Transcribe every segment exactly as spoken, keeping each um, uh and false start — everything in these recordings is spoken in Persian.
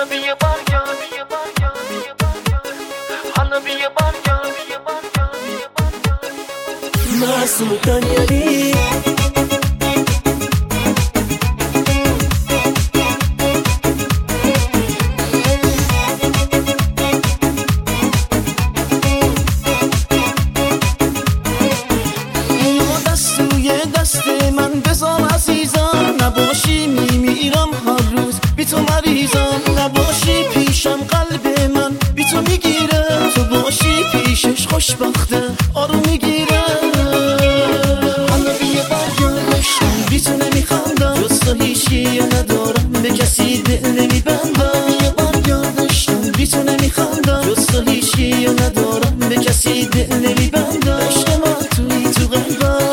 حالا بیا برگرد، حالا بیا برگرد، معصوم دانیالی. نباشی میمیرم هر روز بی تو مریضم، نباشی پیشم قلب من بی تو میگیره، تو باشی پیشش خوشبخته آروم میگیره. حالا بیا برگردشم بی تو نمیخندم، جز تو هیچی ندارم به کسی دل نمیبندم. بیا برگردشم بی تو نمیخندم، جز تو هیچی ندارم به کسی دل نمیبندم. عشق من توی تو قلبم.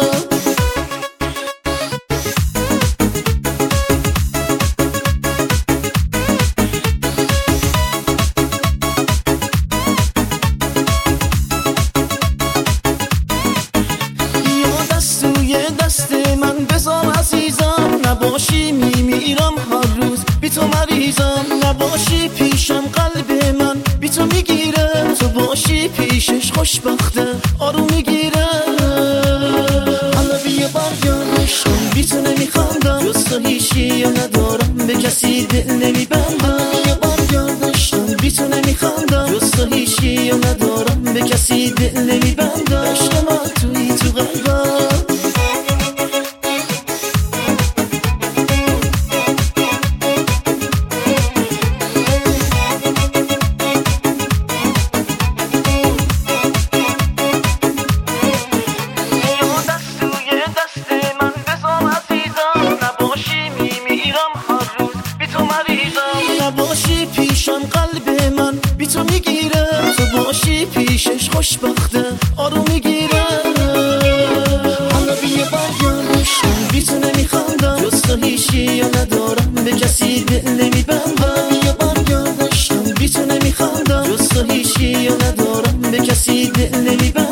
دست من بذار عزیزم، نباشی میمیرم هر روز بی تو مریضم، نباشی پیشم قلب من بی تو میگیره، تو باشی پیشش خوشبخته آروم میگیره. حالا بیا برگردشم بی تو نمیخندم، جز تو هیچی ندارم به کسی دل نمیبندم. بیا برگردشم بی تو نمیخندم، جز تو هیچی ندارم به کسی دل نمیبندم. عشق من توی تو قلبم. نباشی پیشم قلب من بی تو میگیره، تو باشی پیشش خوشبخته آروم میگیره. حالا بیا برگردشم بی تو نمیخندم، جز تو هیچی ندارم به کسی دل نمیبندم. بیا برگردشم بی تو نمیخندم، جز تو هیچی ندارم به کسی دل نمیبندم.